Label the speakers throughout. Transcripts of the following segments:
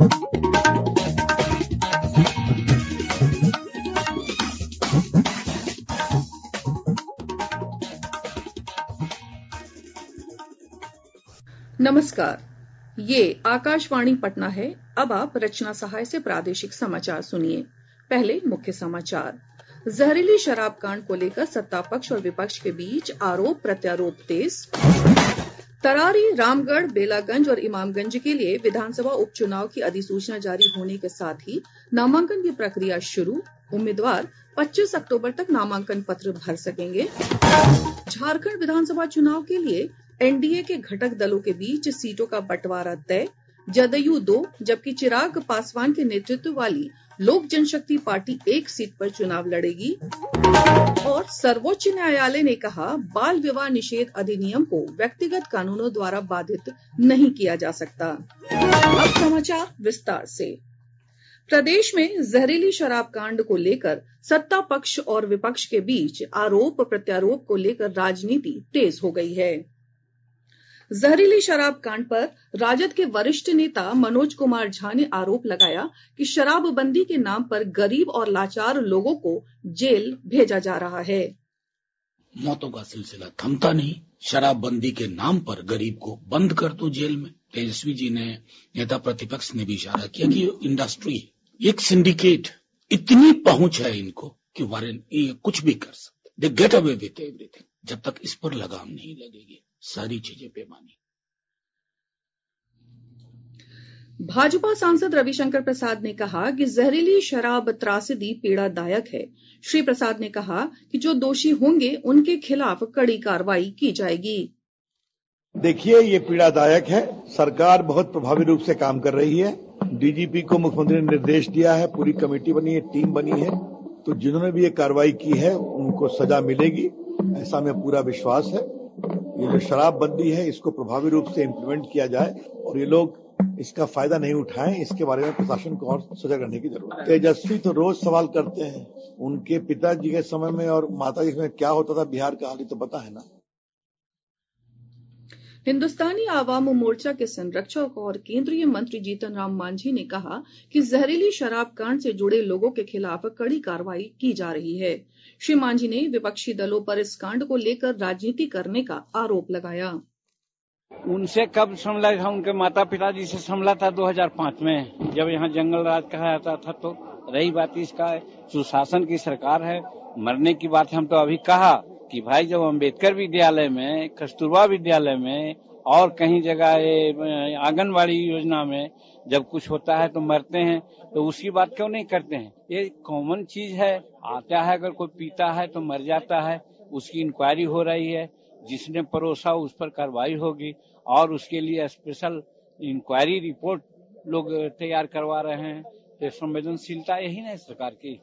Speaker 1: नमस्कार, ये आकाशवाणी पटना है। अब आप रचना सहाय से प्रादेशिक समाचार सुनिए। पहले मुख्य समाचार। जहरीली शराब कांड को लेकर सत्ता पक्ष और विपक्ष के बीच आरोप प्रत्यारोप तेज। तरारी, रामगढ़, बेलागंज और इमामगंज के लिए विधानसभा उपचुनाव की अधिसूचना जारी होने के साथ ही नामांकन की प्रक्रिया शुरू। उम्मीदवार 25 अक्टूबर तक नामांकन पत्र भर सकेंगे। झारखंड विधानसभा चुनाव के लिए एनडीए के घटक दलों के बीच सीटों का बंटवारा तय। जदयू 2 जबकि चिराग पासवान के नेतृत्व वाली लोक जनशक्ति पार्टी 1 सीट पर चुनाव लड़ेगी। और सर्वोच्च न्यायालय ने कहा, बाल विवाह निषेध अधिनियम को व्यक्तिगत कानूनों द्वारा बाधित नहीं किया जा सकता। अब समाचार विस्तार से। प्रदेश में जहरीली शराब कांड को लेकर सत्ता पक्ष और विपक्ष के बीच आरोप प्रत्यारोप को लेकर राजनीति तेज हो गई है। जहरीली शराब कांड पर राजद के वरिष्ठ नेता मनोज कुमार झा ने आरोप लगाया कि शराबबंदी के नाम पर गरीब और लाचार लोगों को जेल भेजा जा रहा है।
Speaker 2: मौतों का सिलसिला थमता नहीं। शराबबंदी के नाम पर गरीब को बंद कर दो जेल में। तेजस्वी जी ने, नेता प्रतिपक्ष ने भी इशारा किया कि इंडस्ट्री, एक सिंडिकेट, इतनी पहुंच है इनको कि ये कुछ भी कर सकते। They get away with everything. जब तक इस पर लगाम नहीं लगेगी, सारी चीजें बेमानी।
Speaker 1: भाजपा सांसद रविशंकर प्रसाद ने कहा कि जहरीली शराब त्रासदी पीड़ादायक है। श्री प्रसाद ने कहा कि जो दोषी होंगे उनके खिलाफ कड़ी कार्रवाई की जाएगी।
Speaker 3: देखिए, ये पीड़ादायक है। सरकार बहुत प्रभावी रूप से काम कर रही है। डीजीपी को मुख्यमंत्री ने निर्देश दिया है, पूरी कमेटी बनी है, टीम बनी है। तो जिन्होंने भी ये कार्रवाई की है उनको सजा मिलेगी, ऐसा हमें पूरा विश्वास है। ये जो शराबबंदी है इसको प्रभावी रूप से इम्प्लीमेंट किया जाए और ये लोग इसका फायदा नहीं उठाएं, इसके बारे में प्रशासन को और सजग रहने की जरूरत है। तेजस्वी तो रोज सवाल करते हैं, उनके पिताजी के समय में और माताजी के समय क्या होता था बिहार का हाल ही तो पता है ना।
Speaker 1: हिंदुस्तानी आवाम मोर्चा के संरक्षक और केंद्रीय मंत्री जीतन राम मांझी ने कहा कि जहरीली शराब कांड से जुड़े लोगों के खिलाफ कड़ी कार्रवाई की जा रही है। श्री मांझी ने विपक्षी दलों पर इस कांड को लेकर राजनीति करने का आरोप लगाया।
Speaker 4: उनसे कब संभला था? उनके माता पिताजी से संभला था 2005 में, जब यहाँ जंगल राज कहा जाता था। तो रही बात इसका, सुशासन की सरकार है, मरने की बात हम तो अभी कहा कि भाई जब अम्बेडकर विद्यालय में, कस्तूरबा विद्यालय में और कहीं जगह आंगनबाड़ी योजना में जब कुछ होता है तो मरते हैं, तो उसकी बात क्यों नहीं करते हैं? ये कॉमन चीज है। आता है, अगर कोई पीता है तो मर जाता है, उसकी इंक्वायरी हो रही है, जिसने परोसा उस पर कार्रवाई होगी और उसके लिए स्पेशल इंक्वायरी रिपोर्ट लोग तैयार करवा रहे हैं। तो संवेदनशीलता यही नहीं सरकार की।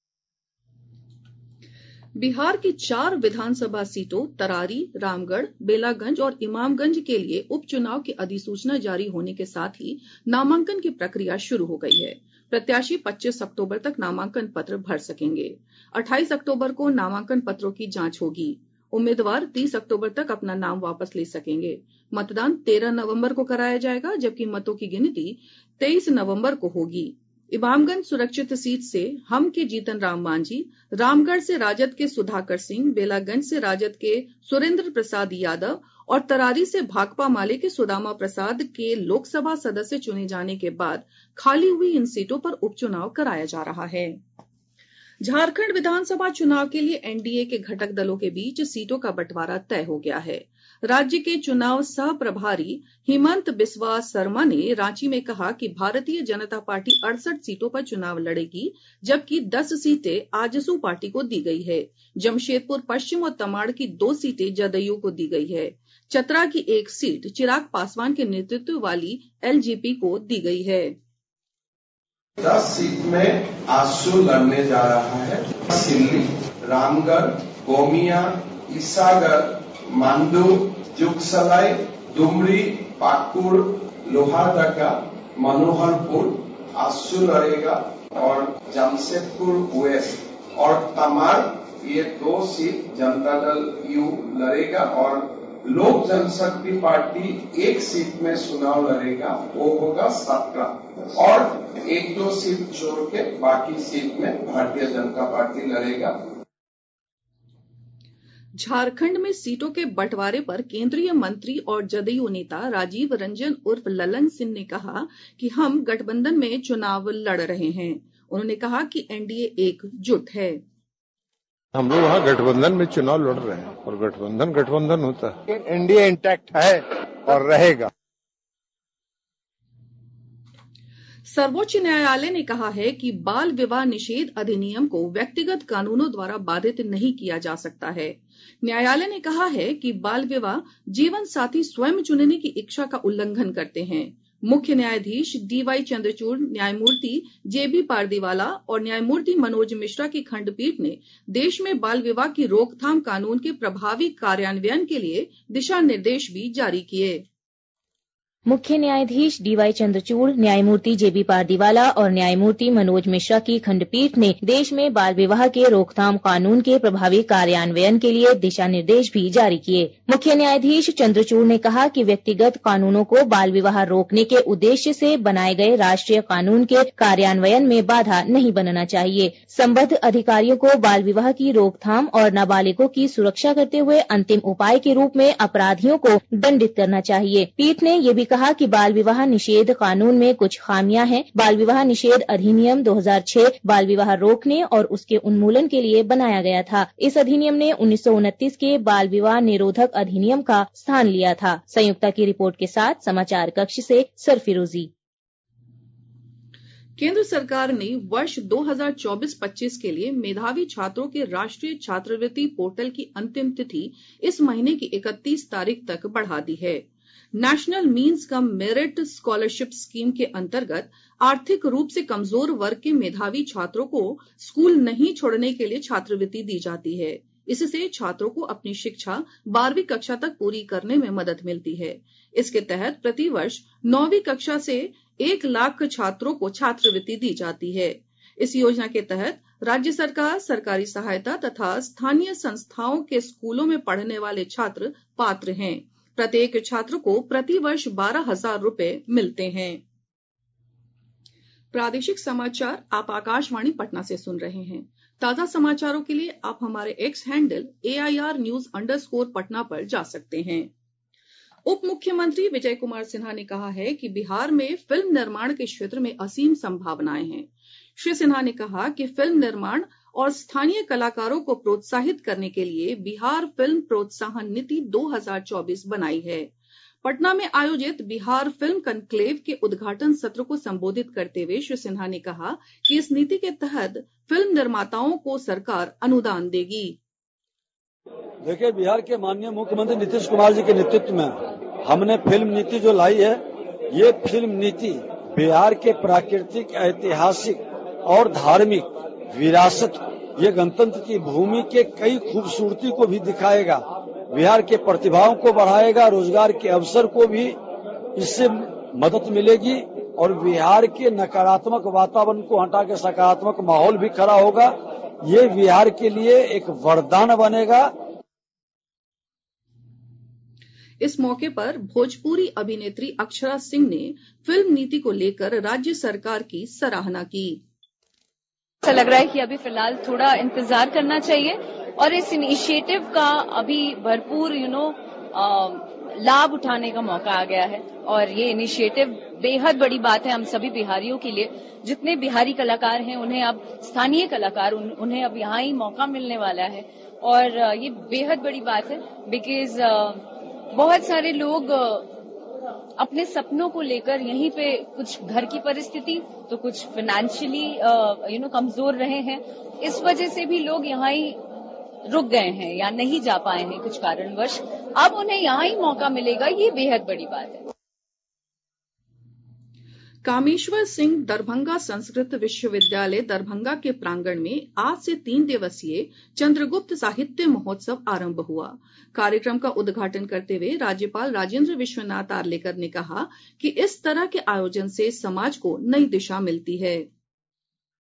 Speaker 1: बिहार की 4 विधानसभा सीटों तरारी, रामगढ़, बेलागंज और इमामगंज के लिए उपचुनाव की अधिसूचना जारी होने के साथ ही नामांकन की प्रक्रिया शुरू हो गई है। प्रत्याशी 25 अक्टूबर तक नामांकन पत्र भर सकेंगे। 28 अक्टूबर को नामांकन पत्रों की जांच होगी। उम्मीदवार 30 अक्टूबर तक अपना नाम वापस ले सकेंगे। मतदान 13 नवंबर को कराया जाएगा, जबकि मतों की गिनती 23 नवंबर को होगी। इमामगंज सुरक्षित सीट से हम के जीतन राम मांझी, रामगढ़ से राजद के सुधाकर सिंह, बेलागंज से राजद के सुरेंद्र प्रसाद यादव और तरारी से भाकपा माले के सुदामा प्रसाद के लोकसभा सदस्य चुने जाने के बाद खाली हुई इन सीटों पर उपचुनाव कराया जा रहा है। झारखंड विधानसभा चुनाव के लिए एनडीए के घटक दलों के बीच सीटों का बंटवारा तय हो गया है। राज्य के चुनाव सह प्रभारी हिमंत बिस्वा शर्मा ने रांची में कहा कि भारतीय जनता पार्टी 68 सीटों पर चुनाव लड़ेगी, जबकि 10 सीटें आजसू पार्टी को दी गई है। जमशेदपुर पश्चिम और तमाड़ की 2 सीटें जदयू को दी गई है। चतरा की 1 सीट चिराग पासवान के नेतृत्व वाली एलजेपी को दी गई है।
Speaker 5: 10 सीट में आजसू लड़ने जा रहा है। सिल्ली, रामगढ़, गोमिया, ईसागढ़, मांडू, जुगसलाई, डुमरी, पाकुड़, लोहारदगा, मनोहरपुर आजसू लड़ेगा और जमशेदपुर वेस्ट और तमाड़, ये 2 सीट जनता दल यू लड़ेगा और लोक जनशक्ति पार्टी एक सीट में चुनाव लड़ेगा, वो होगा 17 और 1-2 सीट छोड़ के बाकी सीट में भारतीय जनता पार्टी लड़ेगा।
Speaker 1: झारखंड में सीटों के बंटवारे पर केंद्रीय मंत्री और जदयू नेता राजीव रंजन उर्फ ललन सिंह ने कहा कि हम गठबंधन में चुनाव लड़ रहे हैं। उन्होंने कहा कि एनडीए एकजुट है।
Speaker 6: हम लोग वहाँ गठबंधन में चुनाव लड़ रहे हैं और गठबंधन होता है। एनडीए इंटैक्ट है और रहेगा।
Speaker 1: सर्वोच्च न्यायालय ने कहा है कि बाल विवाह निषेध अधिनियम को व्यक्तिगत कानूनों द्वारा बाधित नहीं किया जा सकता है। न्यायालय ने कहा है कि बाल विवाह जीवन साथी स्वयं चुनने की इच्छा का उल्लंघन करते हैं। मुख्य न्यायाधीश डीवाई चंद्रचूड़, न्यायमूर्ति जेबी पारदीवाला और न्यायमूर्ति मनोज मिश्रा की खंडपीठ ने देश में बाल विवाह की रोकथाम कानून के प्रभावी कार्यान्वयन के लिए दिशा निर्देश भी जारी किए।
Speaker 7: मुख्य न्यायाधीश डीवाई चंद्रचूड़, न्यायमूर्ति जेबी पारदीवाला और न्यायमूर्ति मनोज मिश्रा की खंडपीठ ने देश में बाल विवाह के रोकथाम कानून के प्रभावी कार्यान्वयन के लिए दिशा निर्देश भी जारी किए। मुख्य न्यायाधीश चंद्रचूड़ ने कहा कि व्यक्तिगत कानूनों को बाल विवाह रोकने के उद्देश्य से बनाए गए राष्ट्रीय कानून के कार्यान्वयन में बाधा नहीं बनना चाहिए। संबद्ध अधिकारियों को बाल विवाह की रोकथाम और नाबालिगों की सुरक्षा करते हुए अंतिम उपाय के रूप में अपराधियों को दंडित करना चाहिए। पीठ ने ये भी कहा कि बाल विवाह निषेध कानून में कुछ खामियां हैं। बाल विवाह निषेध अधिनियम 2006 बाल विवाह रोकने और उसके उन्मूलन के लिए बनाया गया था। इस अधिनियम ने 1929 के बाल विवाह निरोधक अधिनियम का स्थान लिया था। संयुक्ता की रिपोर्ट के साथ समाचार कक्ष से सरफिरोजी।
Speaker 1: केंद्र सरकार ने वर्ष 2024-25 के लिए मेधावी छात्रों के राष्ट्रीय छात्रवृत्ति पोर्टल की अंतिम तिथि इस महीने की 31 तारीख तक बढ़ा दी है। National means cum merit scholarship scheme के अंतर्गत आर्थिक रूप से कमजोर वर्ग के मेधावी छात्रों को स्कूल नहीं छोड़ने के लिए छात्रवृत्ति दी जाती है। इससे छात्रों को अपनी शिक्षा 12वीं कक्षा तक पूरी करने में मदद मिलती है। इसके तहत प्रतिवर्ष 9वीं कक्षा से 1 लाख छात्रों को छात्रवृत्ति दी जाती है। इस योजना के तहत राज्य सरकार, सरकारी सहायता तथा स्थानीय संस्थाओं के स्कूलों में पढ़ने वाले छात्र पात्र हैं। प्रत्येक छात्र को प्रतिवर्ष 12,000 रुपए मिलते हैं। प्रादेशिक समाचार आप आकाशवाणी पटना से सुन रहे हैं। ताजा समाचारों के लिए आप हमारे एक्स हैंडल AIR_News_ पर जा सकते हैं। उप मुख्यमंत्री विजय कुमार सिन्हा ने कहा है कि बिहार में फिल्म निर्माण के क्षेत्र में असीम संभावनाएं हैं। श्री सिन्हा ने कहा कि फिल्म निर्माण और स्थानीय कलाकारों को प्रोत्साहित करने के लिए बिहार फिल्म प्रोत्साहन नीति 2024 बनाई है। पटना में आयोजित बिहार फिल्म कॉन्क्लेव के उद्घाटन सत्र को संबोधित करते हुए श्री सिन्हा ने कहा कि इस नीति के तहत फिल्म निर्माताओं को सरकार अनुदान देगी।
Speaker 8: देखिए, बिहार के माननीय मुख्यमंत्री नीतीश कुमार जी के नेतृत्व में हमने फिल्म नीति जो लाई है, ये फिल्म नीति बिहार के प्राकृतिक, ऐतिहासिक और धार्मिक विरासत, ये गणतंत्र की भूमि के कई खूबसूरती को भी दिखाएगा, बिहार के प्रतिभाओं को बढ़ाएगा, रोजगार के अवसर को भी इससे मदद मिलेगी और बिहार के नकारात्मक वातावरण को हटा के सकारात्मक माहौल भी खड़ा होगा। ये बिहार के लिए एक वरदान बनेगा।
Speaker 1: इस मौके पर भोजपुरी अभिनेत्री अक्षरा सिंह ने फिल्म नीति को लेकर राज्य सरकार की सराहना की।
Speaker 9: ऐसा लग रहा है कि अभी फिलहाल थोड़ा इंतजार करना चाहिए और इस इनिशिएटिव का अभी भरपूर लाभ उठाने का मौका आ गया है और ये इनिशिएटिव बेहद बड़ी बात है हम सभी बिहारियों के लिए। जितने बिहारी कलाकार हैं उन्हें अब स्थानीय कलाकार उन्हें अब यहाँ ही मौका मिलने वाला है और ये बेहद बड़ी बात है बिकॉज बहुत सारे लोग अपने सपनों को लेकर यहीं पे कुछ घर की परिस्थिति तो कुछ फाइनेंशियली कमजोर रहे हैं, इस वजह से भी लोग यहाँ ही रुक गए हैं या नहीं जा पाए हैं कुछ कारणवश। अब उन्हें यहाँ ही मौका मिलेगा, ये बेहद बड़ी बात है।
Speaker 1: कामेश्वर सिंह दरभंगा संस्कृत विश्वविद्यालय दरभंगा के प्रांगण में आज से 3 दिवसीय चंद्रगुप्त साहित्य महोत्सव आरंभ हुआ। कार्यक्रम का उद्घाटन करते हुए राज्यपाल राजेंद्र विश्वनाथ आर्लेकर ने कहा कि इस तरह के आयोजन से समाज को नई दिशा मिलती है।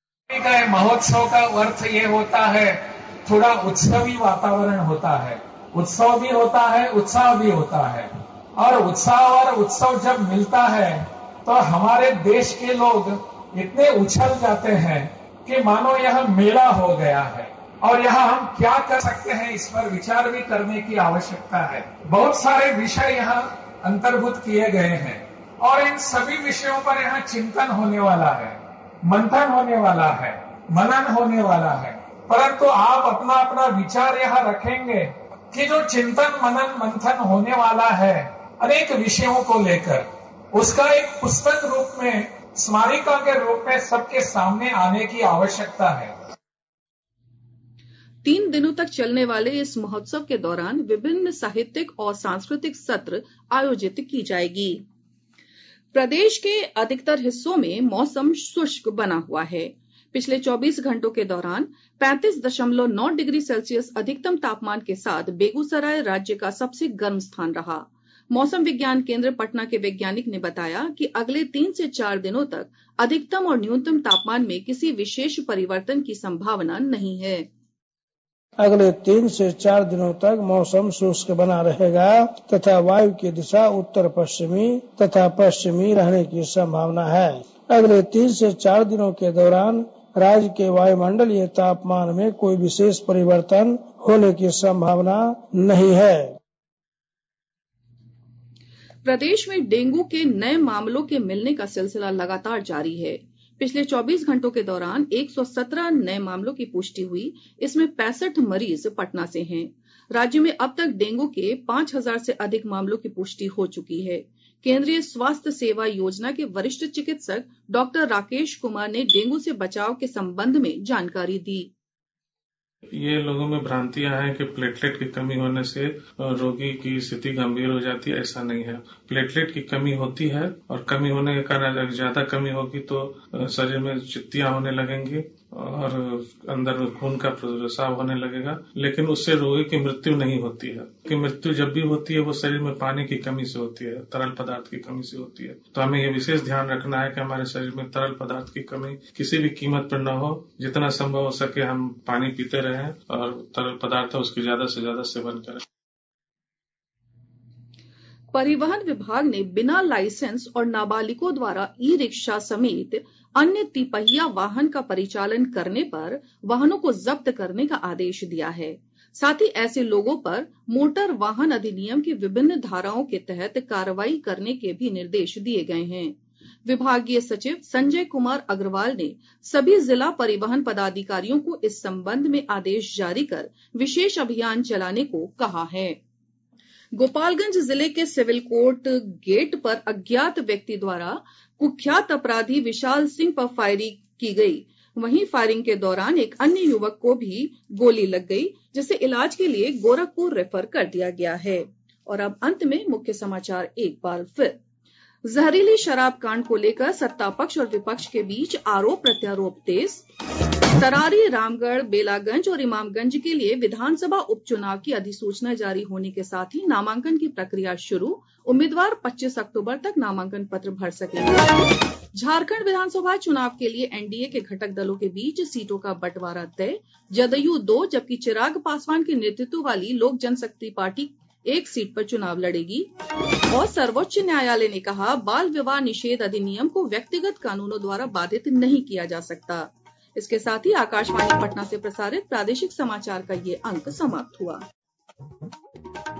Speaker 10: महोत्सव का अर्थ ये होता है थोड़ा उत्सवी वातावरण होता है उत्सव भी होता है, उत्साह भी होता है। और उत्साह और उत्सव जब मिलता है तो हमारे देश के लोग इतने उछल जाते हैं कि मानो यह मेला हो गया है। और यहाँ हम क्या कर सकते हैं, इस पर विचार भी करने की आवश्यकता है। बहुत सारे विषय यहाँ अंतर्भूत किए गए हैं और इन सभी विषयों पर यहाँ चिंतन होने वाला है, मंथन होने वाला है, मनन होने वाला है। परंतु आप अपना अपना विचार यहाँ रखेंगे कि जो चिंतन मनन मंथन होने वाला है अनेक विषयों को लेकर, उसका एक पुस्तक रूप में, स्मारिका के रूप में सबके सामने आने की आवश्यकता है।
Speaker 1: 3 दिनों तक चलने वाले इस महोत्सव के दौरान विभिन्न साहित्यिक और सांस्कृतिक सत्र आयोजित की जाएगी। प्रदेश के अधिकतर हिस्सों में मौसम शुष्क बना हुआ है। पिछले 24 घंटों के दौरान 35.9 डिग्री सेल्सियस अधिकतम तापमान के साथ बेगूसराय राज्य का सबसे गर्म स्थान रहा। मौसम विज्ञान केंद्र पटना के वैज्ञानिक ने बताया कि अगले 3 से 4 दिनों तक अधिकतम और न्यूनतम तापमान में किसी विशेष परिवर्तन की संभावना नहीं है।
Speaker 11: अगले 3 से 4 दिनों तक मौसम शुष्क बना रहेगा तथा वायु की दिशा उत्तर पश्चिमी तथा पश्चिमी रहने की संभावना है। अगले 3 से 4 दिनों के दौरान राज्य के वायुमंडलीय तापमान में कोई विशेष परिवर्तन होने की संभावना नहीं है।
Speaker 1: प्रदेश में डेंगू के नए मामलों के मिलने का सिलसिला लगातार जारी है। पिछले 24 घंटों के दौरान 117 नए मामलों की पुष्टि हुई। इसमें 65 मरीज पटना से हैं। राज्य में अब तक डेंगू के 5000 से अधिक मामलों की पुष्टि हो चुकी है। केंद्रीय स्वास्थ्य सेवा योजना के वरिष्ठ चिकित्सक डॉक्टर राकेश कुमार ने डेंगू से बचाव के संबंध में जानकारी दी।
Speaker 12: ये लोगों में भ्रांतियां हैं कि प्लेटलेट की कमी होने से रोगी की स्थिति गंभीर हो जाती है। ऐसा नहीं है। प्लेटलेट की कमी होती है और कमी होने के कारण अगर ज्यादा कमी होगी तो शरीर में चित्तियां होने लगेंगी और अंदर खून का प्रसाव होने लगेगा, लेकिन उससे रोगी की मृत्यु नहीं होती है। कि मृत्यु जब भी होती है वो शरीर में पानी की कमी से होती है, तरल पदार्थ की कमी से होती है। तो हमें ये विशेष ध्यान रखना है कि हमारे शरीर में तरल पदार्थ की कमी किसी भी कीमत पर न हो। जितना संभव हो सके हम पानी पीते रहें और तरल पदार्थ है उसकी ज्यादा से ज्यादा सेवन करें।
Speaker 1: परिवहन विभाग ने बिना लाइसेंस और नाबालिगों द्वारा ई रिक्शा समेत अन्य तिपहिया वाहन का परिचालन करने पर वाहनों को जब्त करने का आदेश दिया है। साथ ही ऐसे लोगों पर मोटर वाहन अधिनियम की विभिन्न धाराओं के तहत कार्रवाई करने के भी निर्देश दिए गए हैं। विभागीय सचिव संजय कुमार अग्रवाल ने सभी जिला परिवहन पदाधिकारियों को इस संबंध में आदेश जारी कर विशेष अभियान चलाने को कहा है। गोपालगंज जिले के सिविल कोर्ट गेट पर अज्ञात व्यक्ति द्वारा कुख्यात अपराधी विशाल सिंह पर फायरिंग की गई। वहीं फायरिंग के दौरान एक अन्य युवक को भी गोली लग गई, जिसे इलाज के लिए गोरखपुर रेफर कर दिया गया है। और अब अंत में मुख्य समाचार एक बार फिर। जहरीली शराब कांड को लेकर सत्ता पक्ष और विपक्ष के बीच आरोप प्रत्यारोप तेज। तरारी, रामगढ़, बेलागंज और इमामगंज के लिए विधानसभा उपचुनाव की अधिसूचना जारी होने के साथ ही नामांकन की प्रक्रिया शुरू। उम्मीदवार 25 अक्टूबर तक नामांकन पत्र भर सकेंगे। झारखंड विधानसभा चुनाव के लिए एनडीए के घटक दलों के बीच सीटों का बंटवारा तय। जदयू 2 जबकि चिराग पासवान के नेतृत्व वाली लोक जनशक्ति पार्टी 1 सीट पर चुनाव लड़ेगी। और सर्वोच्च न्यायालय ने कहा, बाल विवाह निषेध अधिनियम को व्यक्तिगत कानूनों द्वारा बाधित नहीं किया जा सकता। इसके साथ ही आकाशवाणी पटना से प्रसारित प्रादेशिक समाचार का ये अंक समाप्त हुआ।